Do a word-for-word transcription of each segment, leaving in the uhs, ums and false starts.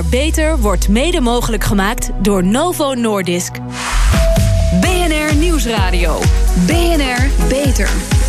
R Beter wordt mede mogelijk gemaakt door Novo Nordisk. B N R Nieuwsradio. B N R Beter.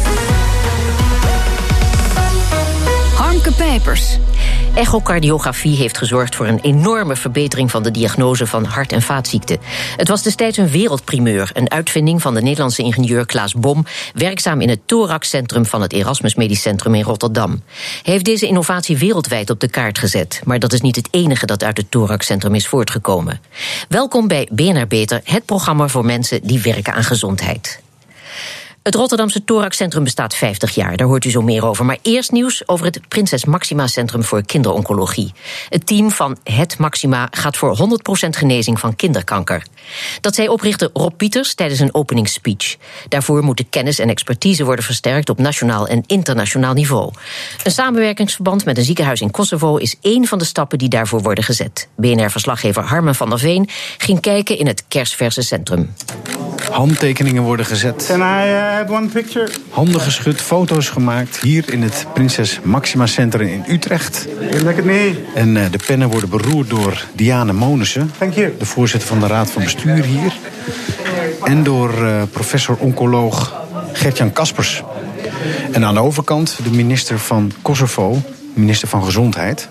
Harmke Pijpers. Echocardiografie heeft gezorgd voor een enorme verbetering van de diagnose van hart- en vaatziekten. Het was destijds een wereldprimeur, een uitvinding van de Nederlandse ingenieur Klaas Bom, werkzaam in het thoraxcentrum van het Erasmus Medisch Centrum in Rotterdam. Hij heeft deze innovatie wereldwijd op de kaart gezet, maar dat is niet het enige dat uit het thoraxcentrum is voortgekomen. Welkom bij B N R Beter, het programma voor mensen die werken aan gezondheid. Het Rotterdamse thoraxcentrum bestaat vijftig jaar, daar hoort u zo meer over. Maar eerst nieuws over het Prinses Máxima Centrum voor Kinderoncologie. Het team van Het Máxima gaat voor honderd procent genezing van kinderkanker. Dat zei oprichter Rob Pieters tijdens een openingsspeech. Daarvoor moet de kennis en expertise worden versterkt op nationaal en internationaal niveau. Een samenwerkingsverband met een ziekenhuis in Kosovo is één van de stappen die daarvoor worden gezet. B N R-verslaggever Harmen van der Veen ging kijken in het kersverse centrum. Handtekeningen worden gezet. Can I uh, have one picture? Handen geschud, foto's gemaakt. Hier in het Prinses Máxima Centrum in Utrecht. Look at me. En uh, de pennen worden beroerd door Diane Monissen. Thank you. De voorzitter van de Raad van Bestuur hier. En door uh, professor-oncoloog Gert-Jan Kaspers. En aan de overkant de minister van Kosovo, minister van Gezondheid.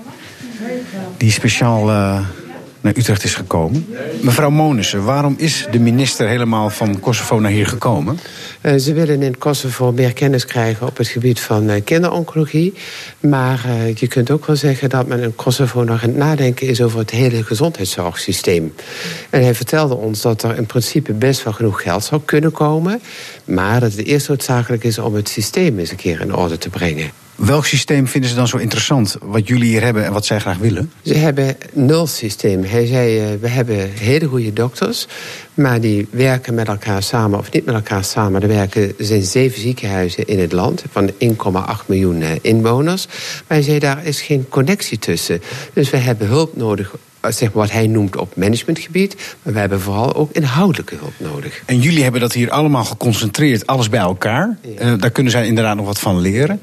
Die speciaal Uh, naar Utrecht is gekomen. Mevrouw Monissen, waarom is de minister helemaal van Kosovo naar hier gekomen? Uh, ze willen in Kosovo meer kennis krijgen op het gebied van uh, kinderoncologie. Maar uh, je kunt ook wel zeggen dat men in Kosovo nog aan het nadenken is over het hele gezondheidszorgsysteem. En hij vertelde ons dat er in principe best wel genoeg geld zou kunnen komen, maar dat het eerst noodzakelijk is om het systeem eens een keer in orde te brengen. Welk systeem vinden ze dan zo interessant, wat jullie hier hebben en wat zij graag willen? Ze hebben nul systeem. Hij zei, uh, we hebben hele goede dokters, maar die werken met elkaar samen of niet met elkaar samen. Er werken er zijn zeven ziekenhuizen in het land van één komma acht miljoen inwoners. Maar hij zei, daar is geen connectie tussen. Dus we hebben hulp nodig, zeg maar wat hij noemt op managementgebied, maar we hebben vooral ook inhoudelijke hulp nodig. En jullie hebben dat hier allemaal geconcentreerd, alles bij elkaar. Ja. Uh, daar kunnen zij inderdaad nog wat van leren.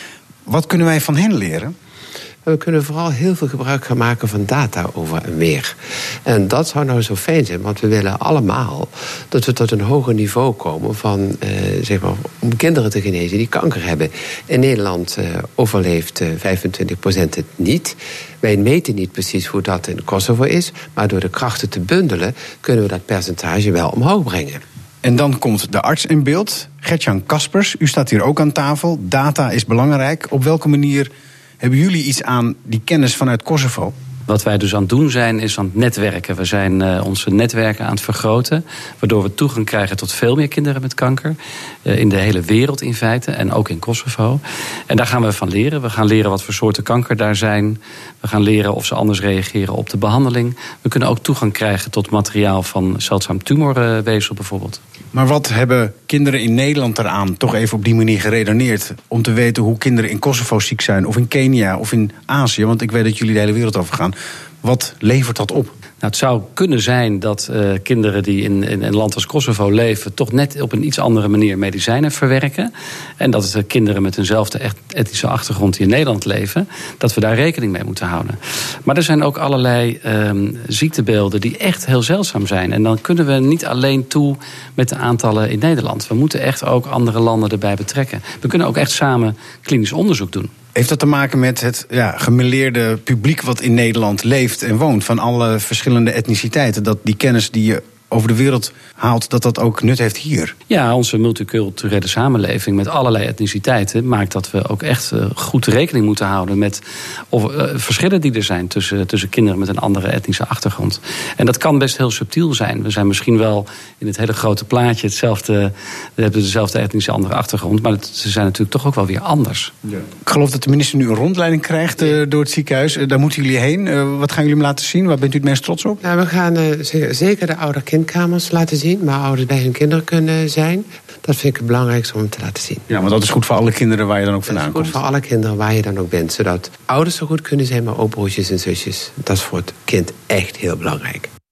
Wat kunnen wij van hen leren? We kunnen vooral heel veel gebruik gaan maken van data over en weer. En dat zou nou zo fijn zijn, want we willen allemaal dat we tot een hoger niveau komen van, eh, zeg maar, om kinderen te genezen die kanker hebben. In Nederland eh, overleeft eh, vijfentwintig procent het niet. Wij meten niet precies hoe dat in Kosovo is, maar door de krachten te bundelen kunnen we dat percentage wel omhoog brengen. En dan komt de arts in beeld, Gert-Jan Kaspers. U staat hier ook aan tafel. Data is belangrijk. Op welke manier hebben jullie iets aan die kennis vanuit Kosovo? Wat wij dus aan het doen zijn, is aan het netwerken. We zijn uh, onze netwerken aan het vergroten, waardoor we toegang krijgen tot veel meer kinderen met kanker. Uh, in de hele wereld in feite, en ook in Kosovo. En daar gaan we van leren. We gaan leren wat voor soorten kanker daar zijn. We gaan leren of ze anders reageren op de behandeling. We kunnen ook toegang krijgen tot materiaal van zeldzaam tumorweefsel bijvoorbeeld. Maar wat hebben kinderen in Nederland eraan, toch even op die manier geredeneerd, om te weten hoe kinderen in Kosovo ziek zijn, of in Kenia, of in Azië? Want ik weet dat jullie de hele wereld over gaan. Wat levert dat op? Nou, het zou kunnen zijn dat uh, kinderen die in, in een land als Kosovo leven toch net op een iets andere manier medicijnen verwerken. En dat het uh, kinderen met eenzelfde etnische achtergrond die in Nederland leven, dat we daar rekening mee moeten houden. Maar er zijn ook allerlei um, ziektebeelden die echt heel zeldzaam zijn. En dan kunnen we niet alleen toe met de aantallen in Nederland. We moeten echt ook andere landen erbij betrekken. We kunnen ook echt samen klinisch onderzoek doen. Heeft dat te maken met het ja, gemêleerde publiek wat in Nederland leeft en woont, van alle verschillende etniciteiten, dat die kennis die je over de wereld haalt, dat dat ook nut heeft hier? Ja, onze multiculturele samenleving met allerlei etniciteiten maakt dat we ook echt uh, goed rekening moeten houden met of, uh, verschillen die er zijn tussen, tussen kinderen met een andere etnische achtergrond. En dat kan best heel subtiel zijn. We zijn misschien wel in het hele grote plaatje hetzelfde, we hebben dezelfde etnische andere achtergrond, maar het, ze zijn natuurlijk toch ook wel weer anders. Ja. Ik geloof dat de minister nu een rondleiding krijgt uh, door het ziekenhuis. Uh, daar moeten jullie heen. Uh, wat gaan jullie hem laten zien? Waar bent u het meest trots op? Nou, we gaan uh, zeker de ouder-kindkamers laten zien, waar ouders bij hun kinderen kunnen zijn. Dat vind ik het belangrijkste om te laten zien. Ja, want dat is goed voor alle kinderen waar je dan ook vandaan komt. Dat is goed voor alle kinderen waar je dan ook bent, zodat ouders zo goed kunnen zijn, maar ook broertjes en zusjes. Dat is voor het kind echt heel belangrijk.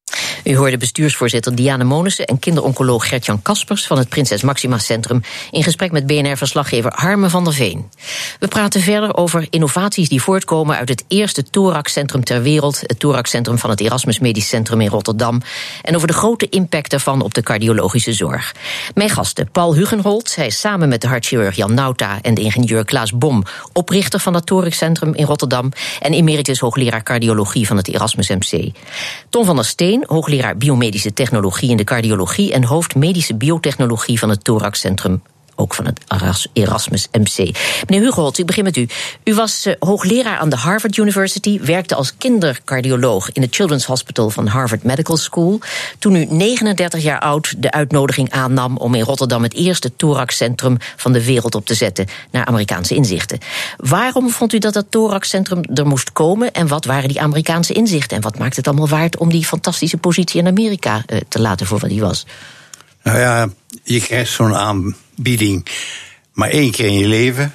U hoorde bestuursvoorzitter Diane Monissen en kinderoncoloog Gert-Jan Kaspers van het Prinses Maxima Centrum in gesprek met B N R-verslaggever Harme van der Veen. We praten verder over innovaties die voortkomen uit het eerste thoraxcentrum ter wereld, het thoraxcentrum van het Erasmus Medisch Centrum in Rotterdam, en over de grote impact daarvan op de cardiologische zorg. Mijn gasten, Paul Hugenholt, hij is samen met de hartchirurg Jan Nauta en de ingenieur Klaas Bom oprichter van het thoraxcentrum in Rotterdam en emeritus hoogleraar cardiologie van het Erasmus M C. Tom van der Steen, hoogleraar biomedische technologie in de cardiologie en hoofd medische biotechnologie van het thoraxcentrum, ook van het Erasmus M C. Meneer Hugenholt, ik begin met u. U was uh, hoogleraar aan de Harvard University, werkte als kindercardioloog in het Children's Hospital van Harvard Medical School. Toen u negenendertig jaar oud de uitnodiging aannam om in Rotterdam het eerste thoraxcentrum van de wereld op te zetten naar Amerikaanse inzichten. Waarom vond u dat dat thoraxcentrum er moest komen en wat waren die Amerikaanse inzichten? En wat maakt het allemaal waard om die fantastische positie in Amerika uh, te laten voor wat die was? Nou ja, je krijgt zo'n aanbieding maar één keer in je leven.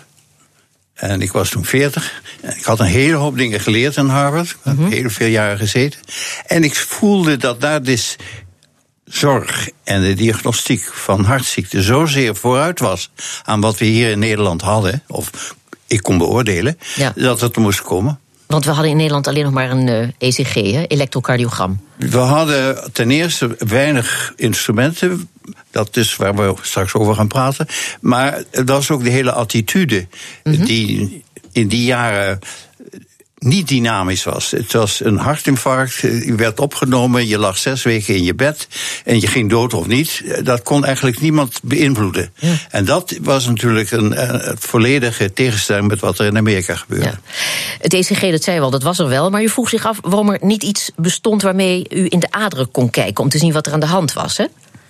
En ik was toen veertig. Ik had een hele hoop dingen geleerd in Harvard. Ik heb mm-hmm. heel veel jaren gezeten. En ik voelde dat daar dus zorg en de diagnostiek van hartziekten zozeer vooruit was aan wat we hier in Nederland hadden, of ik kon beoordelen, ja. dat het er moest komen. Want we hadden in Nederland alleen nog maar een uh, E C G, hè? Elektrocardiogram. We hadden ten eerste weinig instrumenten. Dat is waar we straks over gaan praten. Maar het was ook de hele attitude mm-hmm. die in die jaren niet dynamisch was. Het was een hartinfarct, je werd opgenomen, je lag zes weken in je bed en je ging dood of niet. Dat kon eigenlijk niemand beïnvloeden. Ja. En dat was natuurlijk een, een volledige tegenstelling met wat er in Amerika gebeurde. Ja. Het E C G, dat zei wel, dat was er wel, maar u vroeg zich af waarom er niet iets bestond waarmee u in de aderen kon kijken om te zien wat er aan de hand was, hè?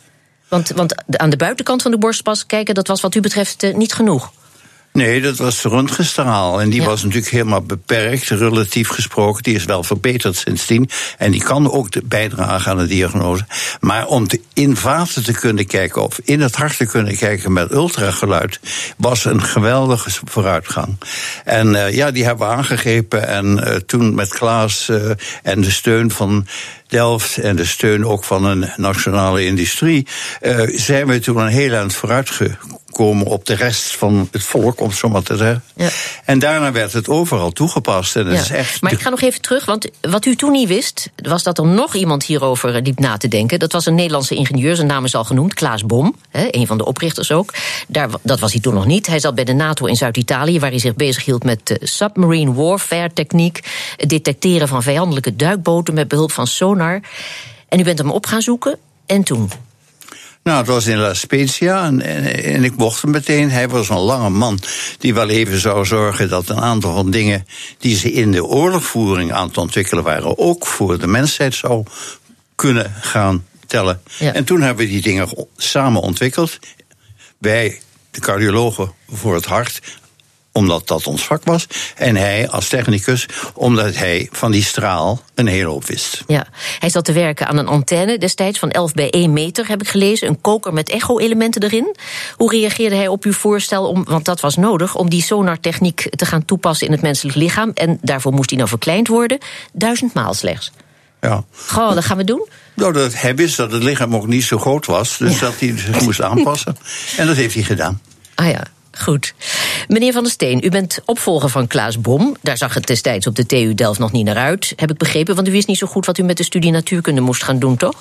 Want, want aan de buitenkant van de borstpas kijken, dat was wat u betreft uh, niet genoeg. Nee, dat was de röntgenstraal. En die ja. was natuurlijk helemaal beperkt, relatief gesproken. Die is wel verbeterd sindsdien. En die kan ook bijdragen aan de diagnose. Maar om te in vaten te kunnen kijken, of in het hart te kunnen kijken met ultrageluid, was een geweldige vooruitgang. En uh, ja, die hebben we aangegrepen. En uh, toen met Klaas uh, en de steun van Delft en de steun ook van een nationale industrie, uh, zijn we toen een heel eind vooruit gekomen op de rest van het volk, om het zo maar te zeggen. Ja. En daarna werd het overal toegepast. En het ja. is echt maar ik ga nog even terug, want wat u toen niet wist, was dat er nog iemand hierover liep na te denken. Dat was een Nederlandse ingenieur, zijn naam is al genoemd, Klaas Bom, hè, een van de oprichters ook. Daar, dat was hij toen nog niet. Hij zat bij de NATO in Zuid-Italië, waar hij zich bezighield met uh, submarine warfare techniek, het detecteren van vijandelijke duikboten met behulp van sonar. En u bent hem op gaan zoeken, en toen? Nou, het was in La Spezia en, en, en ik mocht hem meteen. Hij was een lange man die wel even zou zorgen dat een aantal van dingen die ze in de oorlogvoering aan het ontwikkelen waren, ook voor de mensheid zou kunnen gaan tellen. Ja. En toen hebben we die dingen samen ontwikkeld. Wij, de cardiologen voor het hart, omdat dat ons vak was. En hij als technicus, omdat hij van die straal een hele hoop wist. Ja, hij zat te werken aan een antenne destijds van elf bij één meter, heb ik gelezen. Een koker met echo-elementen erin. Hoe reageerde hij op uw voorstel, om, want dat was nodig, om die sonartechniek te gaan toepassen in het menselijk lichaam? En daarvoor moest hij nou verkleind worden. Duizend maal slechts. Ja. Goh, dat gaan we doen? Nou, dat, hij wist dat het lichaam ook niet zo groot was. Dus ja. dat hij zich moest aanpassen. En dat heeft hij gedaan. Ah ja. Goed. Meneer Van der Steen, u bent opvolger van Klaas Bom. Daar zag het destijds op de T U Delft nog niet naar uit, heb ik begrepen. Want u wist niet zo goed wat u met de studie natuurkunde moest gaan doen, toch?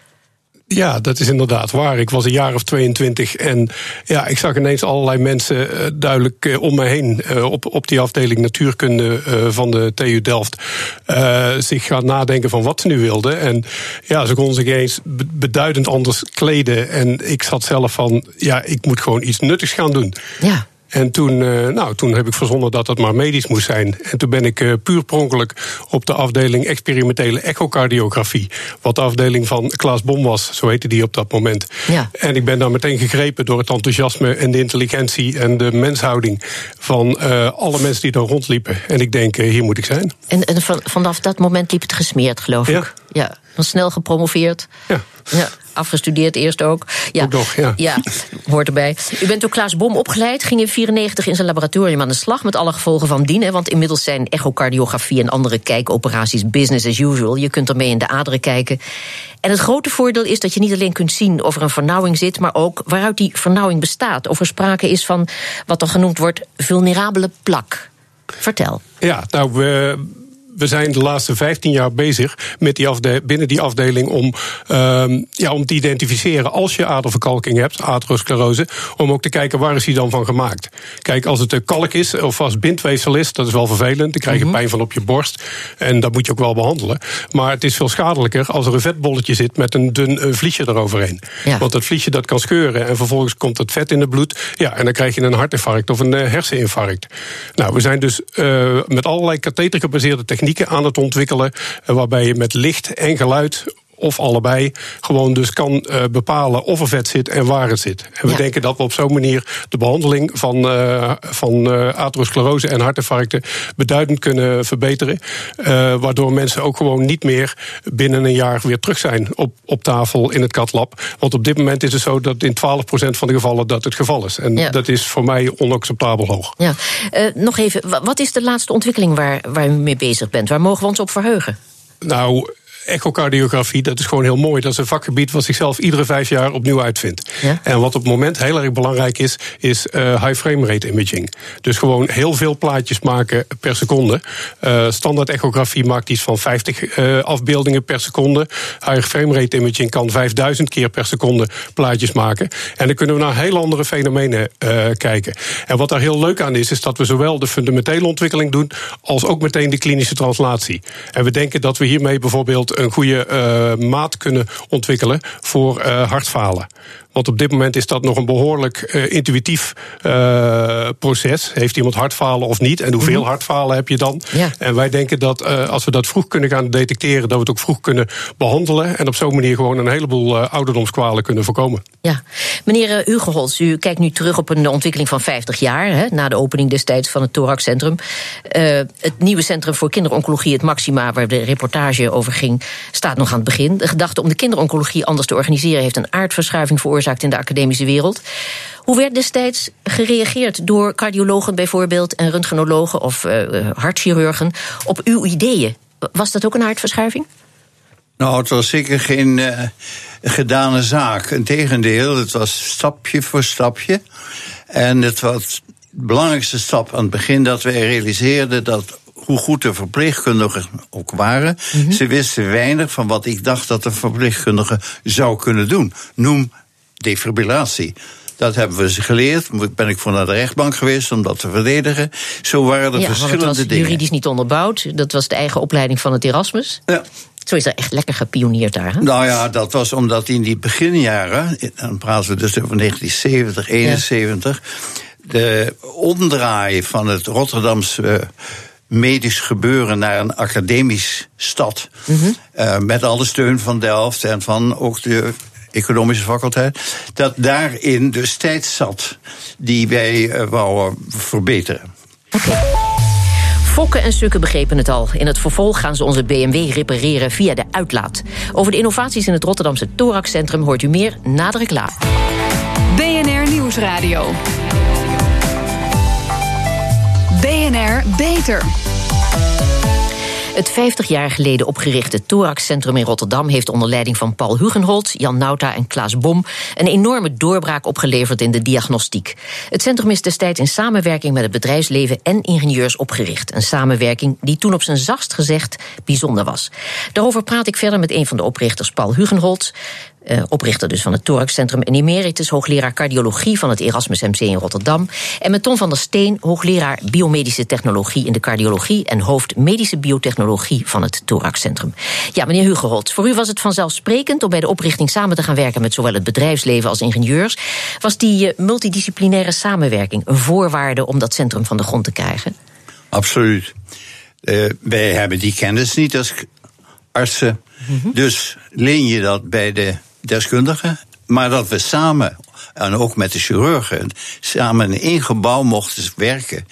Ja, dat is inderdaad waar. Ik was een jaar of tweeëntwintig en ja, ik zag ineens allerlei mensen uh, duidelijk uh, om me heen uh, op, op die afdeling natuurkunde uh, van de T U Delft uh, zich gaan nadenken van wat ze nu wilden. En ja, ze konden zich eens beduidend anders kleden. En ik zat zelf van, ja, ik moet gewoon iets nuttigs gaan doen. Ja. En toen, uh, nou, toen heb ik verzonnen dat het maar medisch moest zijn. En toen ben ik uh, puur per ongeluk op de afdeling experimentele echocardiografie, wat de afdeling van Klaas Bom was, zo heette die op dat moment. Ja. En ik ben daar meteen gegrepen door het enthousiasme en de intelligentie en de menshouding van uh, alle mensen die daar rondliepen. En ik denk, uh, hier moet ik zijn. En, en van, vanaf dat moment liep het gesmeerd, geloof ik? Ja. Ja, dan snel gepromoveerd. Ja. Ja, afgestudeerd eerst ook. Ja, ook nog, ja. Ja, hoort erbij. U bent door Klaas Bom opgeleid, ging in vierennegentig in zijn laboratorium aan de slag met alle gevolgen van dien. Hè, want inmiddels zijn echocardiografie en andere kijkoperaties business as usual. Je kunt ermee in de aderen kijken. En het grote voordeel is dat je niet alleen kunt zien of er een vernauwing zit, maar ook waaruit die vernauwing bestaat. Of er sprake is van wat dan genoemd wordt vulnerabele plak. Vertel. Ja, nou, we... We zijn de laatste vijftien jaar bezig met die afde- binnen die afdeling om, um, ja, om te identificeren als je aderverkalking hebt, atherosclerose, om ook te kijken waar is die dan van gemaakt. Kijk, als het een kalk is of als bindweefsel is, dat is wel vervelend. Dan krijg je pijn van op je borst en dat moet je ook wel behandelen. Maar het is veel schadelijker als er een vetbolletje zit met een dun een vliesje eroverheen. Ja. Want dat vliesje dat kan scheuren en vervolgens komt het vet in het bloed. Ja, en dan krijg je een hartinfarct of een uh, herseninfarct. Nou, we zijn dus uh, met allerlei kathetergebaseerde technieken aan het ontwikkelen, waarbij je met licht en geluid of allebei gewoon dus kan uh, bepalen of er vet zit en waar het zit. En we ja. denken dat we op zo'n manier de behandeling van, uh, van uh, atherosclerose en hartinfarcten beduidend kunnen verbeteren. Uh, waardoor mensen ook gewoon niet meer binnen een jaar weer terug zijn op, op tafel in het cath-lab. Want op dit moment is het zo dat in twaalf procent van de gevallen dat het geval is. En ja. dat is voor mij onacceptabel hoog. Ja. Uh, nog even, wat is de laatste ontwikkeling waar, waar u mee bezig bent? Waar mogen we ons op verheugen? Nou, echocardiografie, dat is gewoon heel mooi. Dat is een vakgebied wat zichzelf iedere vijf jaar opnieuw uitvindt. Ja? En wat op het moment heel erg belangrijk is, is uh, high frame rate imaging. Dus gewoon heel veel plaatjes maken per seconde. Uh, standaard echografie maakt iets van vijftig uh, afbeeldingen per seconde. High frame rate imaging kan vijfduizend keer per seconde plaatjes maken. En dan kunnen we naar heel andere fenomenen uh, kijken. En wat daar heel leuk aan is, is dat we zowel de fundamentele ontwikkeling doen als ook meteen de klinische translatie. En we denken dat we hiermee bijvoorbeeld een goede uh, maat kunnen ontwikkelen voor uh, hartfalen. Want op dit moment is dat nog een behoorlijk uh, intuïtief uh, proces. Heeft iemand hartfalen of niet? En hoeveel mm-hmm. hartfalen heb je dan? Ja. En wij denken dat uh, als we dat vroeg kunnen gaan detecteren, dat we het ook vroeg kunnen behandelen. En op zo'n manier gewoon een heleboel uh, ouderdomskwalen kunnen voorkomen. Ja, meneer Hugo Holtz, u kijkt nu terug op een ontwikkeling van vijftig jaar, hè, na de opening destijds van het Thoraxcentrum. Uh, het nieuwe Centrum voor Kinderoncologie, het Maxima, waar de reportage over ging, staat nog aan het begin. De gedachte om de kinderoncologie anders te organiseren heeft een aardverschuiving veroorzaakt in de academische wereld. Hoe werd destijds gereageerd door cardiologen bijvoorbeeld en röntgenologen of uh, hartchirurgen op uw ideeën? Was dat ook een aardverschuiving? Nou, het was zeker geen uh, gedane zaak. Integendeel, het was stapje voor stapje. En het was de belangrijkste stap aan het begin dat wij realiseerden dat hoe goed de verpleegkundigen ook waren, mm-hmm. ze wisten weinig van wat ik dacht dat de verpleegkundige zou kunnen doen. Noem defibrillatie. Dat hebben we ze geleerd. Ben ik voor naar de rechtbank geweest om dat te verdedigen. Zo waren er ja, verschillende het was dingen. Juridisch niet onderbouwd. Dat was de eigen opleiding van het Erasmus. Ja. Zo is er echt lekker gepioneerd daar. Hè? Nou ja, dat was omdat in die beginjaren, dan praten we dus over negentien zeventig, eenenzeventig... Ja. de omdraai van het Rotterdamse uh, medisch gebeuren naar een academisch stad, mm-hmm. uh, met alle steun van Delft en van ook de economische faculteit, dat daarin dus tijd zat die wij uh, wouden verbeteren. Okay. Fokke en Sukke begrepen het al. In het vervolg gaan ze onze B M W repareren via de uitlaat. Over de innovaties in het Rotterdamse Thoraxcentrum hoort u meer na de reclame. B N R Nieuwsradio. B N R Beter. Het vijftig jaar geleden opgerichte Thoraxcentrum in Rotterdam heeft onder leiding van Paul Hugenholtz, Jan Nauta en Klaas Bom een enorme doorbraak opgeleverd in de diagnostiek. Het centrum is destijds in samenwerking met het bedrijfsleven en ingenieurs opgericht. Een samenwerking die toen op zijn zachtst gezegd bijzonder was. Daarover praat ik verder met een van de oprichters, Paul Hugenholtz, Uh, oprichter dus van het Thoraxcentrum en emeritus hoogleraar cardiologie van het Erasmus M C in Rotterdam. En met Tom van der Steen, hoogleraar biomedische technologie in de cardiologie en hoofd medische biotechnologie van het Thoraxcentrum. Ja, meneer Hugenholtz, voor u was het vanzelfsprekend om bij de oprichting samen te gaan werken met zowel het bedrijfsleven als ingenieurs. Was die uh, multidisciplinaire samenwerking een voorwaarde om dat centrum van de grond te krijgen? Absoluut. Uh, wij hebben die kennis niet als artsen. Mm-hmm. Dus leen je dat bij de deskundigen, maar dat we samen, en ook met de chirurgen, samen in één gebouw mochten werken,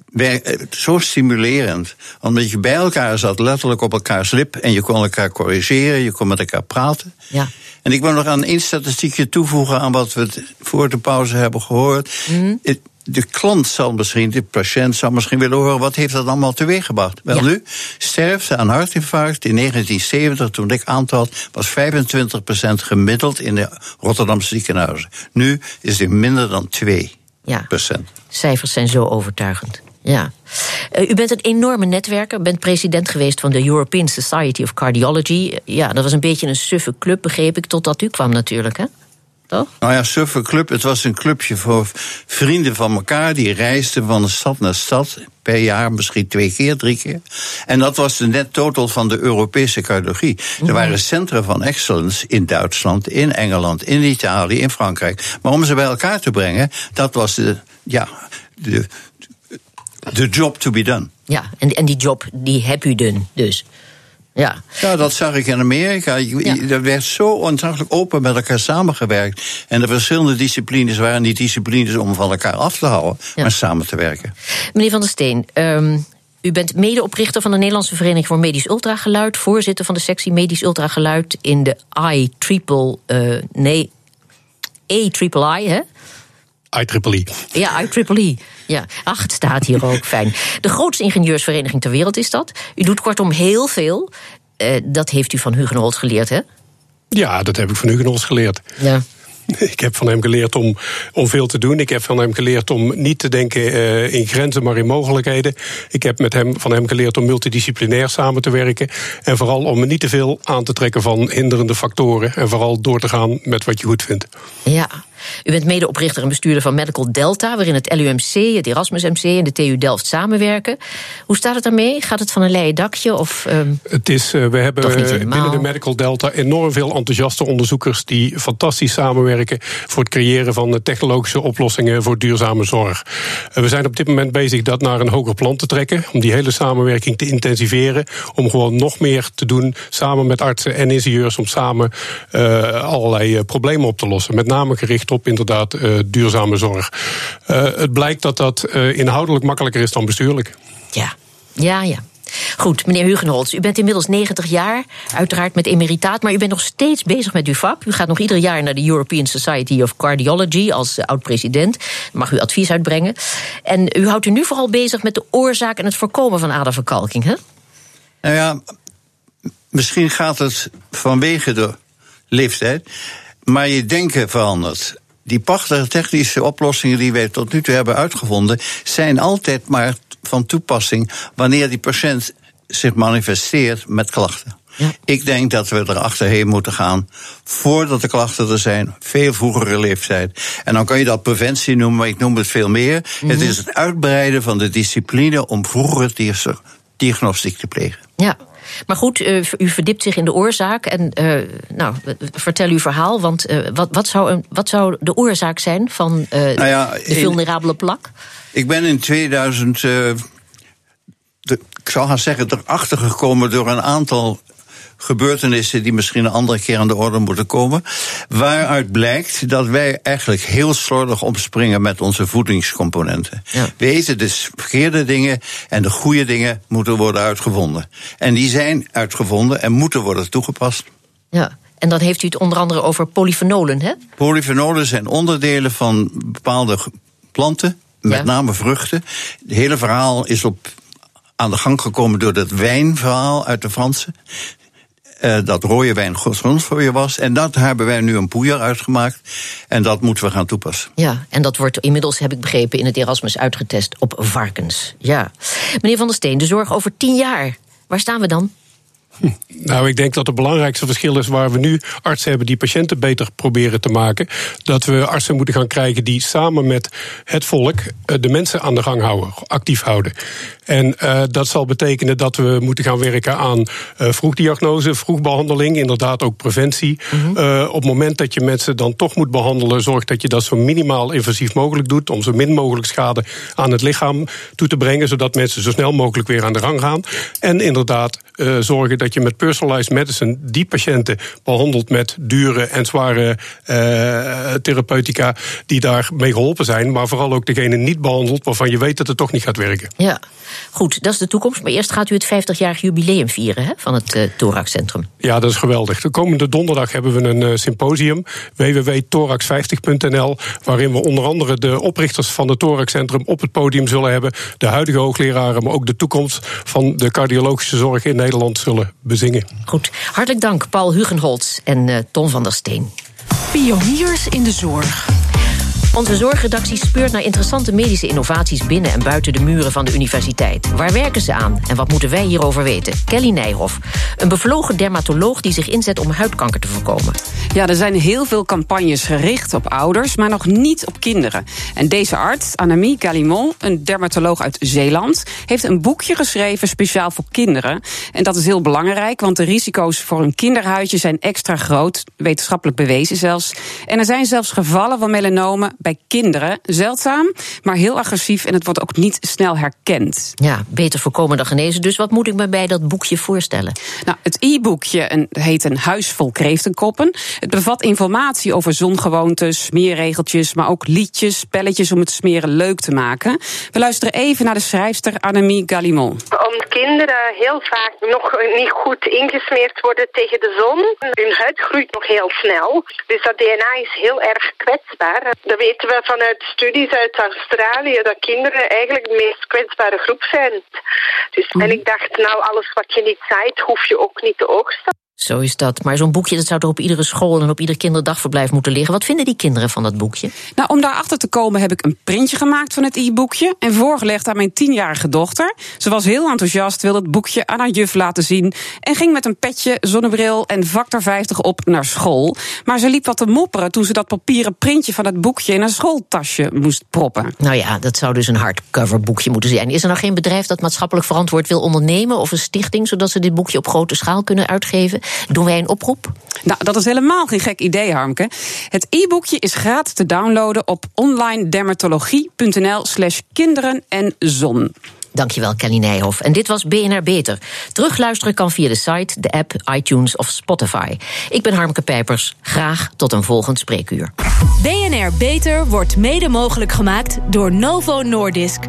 zo stimulerend. Omdat je bij elkaar zat, letterlijk op elkaars lip, en je kon elkaar corrigeren, je kon met elkaar praten. Ja. En ik wil nog aan één statistiekje toevoegen aan wat we voor de pauze hebben gehoord. Mm. De klant zal misschien, de patiënt zal misschien willen horen, wat heeft dat allemaal teweeggebracht? Wel ja. nu, sterfte aan hartinfarct in negentien zeventig, toen ik aantrad, was vijfentwintig procent gemiddeld in de Rotterdamse ziekenhuizen. Nu is het minder dan twee procent. Ja. Cijfers zijn zo overtuigend. Ja. Uh, u bent een enorme netwerker, bent president geweest van de European Society of Cardiology. Ja, dat was een beetje een suffe club, begreep ik, totdat u kwam natuurlijk, hè? Toch? Nou ja, suffe club, het was een clubje voor vrienden van elkaar, die reisden van stad naar stad, per jaar misschien twee keer, drie keer. En dat was de net total van de Europese cardiologie. Mm-hmm. Er waren centra van excellence in Duitsland, in Engeland, in Italië, in Frankrijk. Maar om ze bij elkaar te brengen, dat was de, ja, de, de job to be done. Ja, en, en die job, die heb u done dus. Ja. ja, dat zag ik in Amerika. Ja. Er werd zo ontzaglijk open met elkaar samengewerkt. En de verschillende disciplines waren die disciplines om van elkaar af te houden, ja. maar samen te werken. Meneer Van der Steen, um, u bent medeoprichter van de Nederlandse Vereniging voor Medisch Ultrageluid, voorzitter van de sectie Medisch Ultrageluid in de I triple, uh, nee, A triple I, hè? I triple I. Ja, I triple I. Ja, ach, het staat hier ook, fijn. De grootste ingenieursvereniging ter wereld is dat. U doet kortom heel veel. Uh, dat heeft u van Hugenholtz geleerd, hè? Ja, dat heb ik van Hugenholtz geleerd. Ja. Ik heb van hem geleerd om, om veel te doen. Ik heb van hem geleerd om niet te denken uh, in grenzen, maar in mogelijkheden. Ik heb met hem, van hem geleerd om multidisciplinair samen te werken. En vooral om me niet te veel aan te trekken van hinderende factoren. En vooral door te gaan met wat je goed vindt. Ja. U bent medeoprichter en bestuurder van Medical Delta, waarin het L U M C, het Erasmus M C en de T U Delft samenwerken. Hoe staat het daarmee? Gaat het van een leien dakje? Of, um, het is, uh, we hebben binnen de Medical Delta enorm veel enthousiaste onderzoekers die fantastisch samenwerken voor het creëren van technologische oplossingen voor duurzame zorg. Uh, we zijn op dit moment bezig dat naar een hoger plan te trekken, om die hele samenwerking te intensiveren, om gewoon nog meer te doen samen met artsen en ingenieurs, om samen uh, allerlei uh, problemen op te lossen. Met name gericht op inderdaad uh, duurzame zorg. Uh, het blijkt dat dat uh, inhoudelijk makkelijker is dan bestuurlijk. Ja, ja, ja. Goed, meneer Hugenholtz, u bent inmiddels negentig jaar, uiteraard met emeritaat, maar u bent nog steeds bezig met uw vak. U gaat nog ieder jaar naar de European Society of Cardiology als uh, oud-president. Mag u advies uitbrengen. En u houdt u nu vooral bezig met de oorzaak en het voorkomen van aderverkalking, hè? Nou ja, misschien gaat het vanwege de leeftijd, maar je denken verandert. Die prachtige technische oplossingen die wij tot nu toe hebben uitgevonden, zijn altijd maar van toepassing wanneer die patiënt zich manifesteert met klachten. Ja. Ik denk dat we er achterheen moeten gaan voordat de klachten er zijn, veel vroegere leeftijd. En dan kan je dat preventie noemen, maar ik noem het veel meer. Mm-hmm. Het is het uitbreiden van de discipline om vroeger diagnostiek te plegen. Ja. Maar goed, uh, u verdiept zich in de oorzaak. En uh, nou, vertel uw verhaal. Want uh, wat, wat, zou een, wat zou de oorzaak zijn van uh, nou ja, de vulnerabele plak? Ik ben in tweeduizend, uh, de, ik zou gaan zeggen, erachter gekomen door een aantal gebeurtenissen die misschien een andere keer aan de orde moeten komen. Waaruit blijkt dat wij eigenlijk heel slordig omspringen met onze voedingscomponenten. Ja. We eten de verkeerde dingen en de goede dingen moeten worden uitgevonden. En die zijn uitgevonden en moeten worden toegepast. Ja. En dan heeft u het onder andere over polyfenolen, hè? Polyfenolen zijn onderdelen van bepaalde planten, met ja. name vruchten. Het hele verhaal is op aan de gang gekomen door dat wijnverhaal uit de Fransen. Uh, dat rode wijn gezond voor je was. En dat hebben wij nu een poeier uitgemaakt. En dat moeten we gaan toepassen. Ja, en dat wordt inmiddels, heb ik begrepen, in het Erasmus uitgetest op varkens. Ja. Meneer Van der Steen, de zorg over tien jaar. Waar staan we dan? Hm. Nou, ik denk dat het belangrijkste verschil is waar we nu artsen hebben die patiënten beter proberen te maken. Dat we artsen moeten gaan krijgen die samen met het volk de mensen aan de gang houden, actief houden. En uh, dat zal betekenen dat we moeten gaan werken aan uh, vroegdiagnose, vroegbehandeling, inderdaad ook preventie. Mm-hmm. Uh, op het moment dat je mensen dan toch moet behandelen, zorg dat je dat zo minimaal invasief mogelijk doet, om zo min mogelijk schade aan het lichaam toe te brengen, zodat mensen zo snel mogelijk weer aan de gang gaan. En inderdaad uh, zorgen dat dat je met personalized medicine die patiënten behandelt met dure en zware uh, therapeutica die daarmee geholpen zijn, maar vooral ook degene niet behandeld waarvan je weet dat het toch niet gaat werken. Ja, goed, dat is de toekomst. Maar eerst gaat u het vijftigjarig jubileum vieren, hè, van het uh, Thoraxcentrum. Ja, dat is geweldig. De komende donderdag hebben we een uh, symposium, w w w punt thorax vijftig punt n l, waarin we onder andere de oprichters van het Thoraxcentrum op het podium zullen hebben, de huidige hoogleraren, maar ook de toekomst van de cardiologische zorg in Nederland zullen bezingen. Goed, hartelijk dank Paul Hugenholtz en uh, Ton van der Steen. Pioniers in de zorg. Onze zorgredactie speurt naar interessante medische innovaties binnen en buiten de muren van de universiteit. Waar werken ze aan en wat moeten wij hierover weten? Kelly Nijhoff, een bevlogen dermatoloog die zich inzet om huidkanker te voorkomen. Ja, er zijn heel veel campagnes gericht op ouders, maar nog niet op kinderen. En deze arts, Annemie Galimont, een dermatoloog uit Zeeland, heeft een boekje geschreven speciaal voor kinderen. En dat is heel belangrijk, want de risico's voor een kinderhuidje zijn extra groot, wetenschappelijk bewezen zelfs. En er zijn zelfs gevallen van melanomen bij kinderen. Zeldzaam, maar heel agressief en het wordt ook niet snel herkend. Ja, beter voorkomen dan genezen. Dus wat moet ik me bij dat boekje voorstellen? Nou, het e-boekje heet Een huis vol kreeftenkoppen. Het bevat informatie over zongewoontes, smeerregeltjes, maar ook liedjes, spelletjes om het smeren leuk te maken. We luisteren even naar de schrijfster Annemie Galimont. Omdat kinderen heel vaak nog niet goed ingesmeerd worden tegen de zon. Hun huid groeit nog heel snel. Dus dat D N A is heel erg kwetsbaar. Dat weten we vanuit studies uit Australië, dat kinderen eigenlijk de meest kwetsbare groep zijn. Dus, en ik dacht, nou, alles wat je niet zaait, hoef je ook niet te oogsten. Zo is dat. Maar zo'n boekje, dat zou er op iedere school en op ieder kinderdagverblijf moeten liggen. Wat vinden die kinderen van dat boekje? Nou, om daarachter te komen heb ik een printje gemaakt van het e-boekje en voorgelegd aan mijn tienjarige dochter. Ze was heel enthousiast, wilde het boekje aan haar juf laten zien en ging met een petje, zonnebril en factor vijftig op naar school. Maar ze liep wat te mopperen toen ze dat papieren printje van het boekje in een schooltasje moest proppen. Nou ja, dat zou dus een hardcover boekje moeten zijn. Is er nou geen bedrijf dat maatschappelijk verantwoord wil ondernemen of een stichting, zodat ze dit boekje op grote schaal kunnen uitgeven? Doen wij een oproep? Nou, dat is helemaal geen gek idee, Harmke. Het e-boekje is gratis te downloaden op online dermatologie punt n l slash kinderen en zon. Dankjewel, Kelly Nijhoff. En dit was B N R Beter. Terugluisteren kan via de site, de app, iTunes of Spotify. Ik ben Harmke Pijpers. Graag tot een volgend spreekuur. B N R Beter wordt mede mogelijk gemaakt door Novo Nordisk.